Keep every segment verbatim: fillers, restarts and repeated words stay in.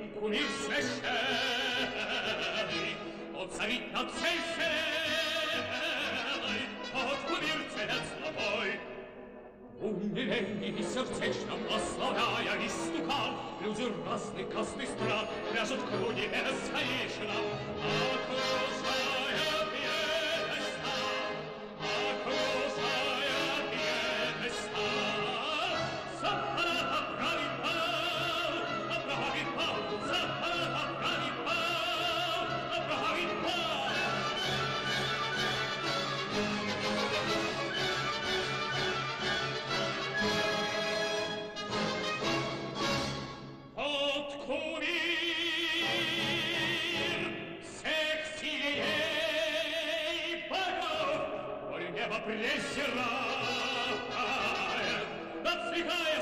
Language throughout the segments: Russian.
кумир священный, от царит над всей вселенной, от кумир царят золотой. Умилений сердечно прославляя истукан, люди разных касты стран пляжут в круге бесконечно, окружая пьедеста, окружая пьедеста. Запарата правит бал, правит бал, запарата правит бал, правит бал. От кумир всех силей богов, коль небо презирает, отсвекая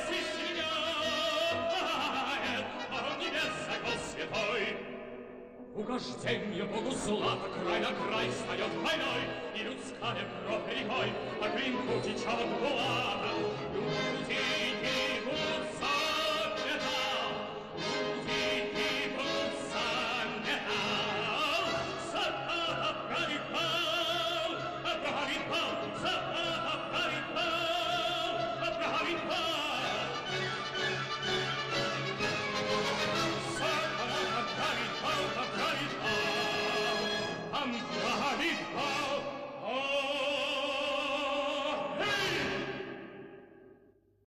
свистенет, он небес закол святой. Угожденье Богу злато край на край встает войной, и людская кровь рекой по клинку течет булата.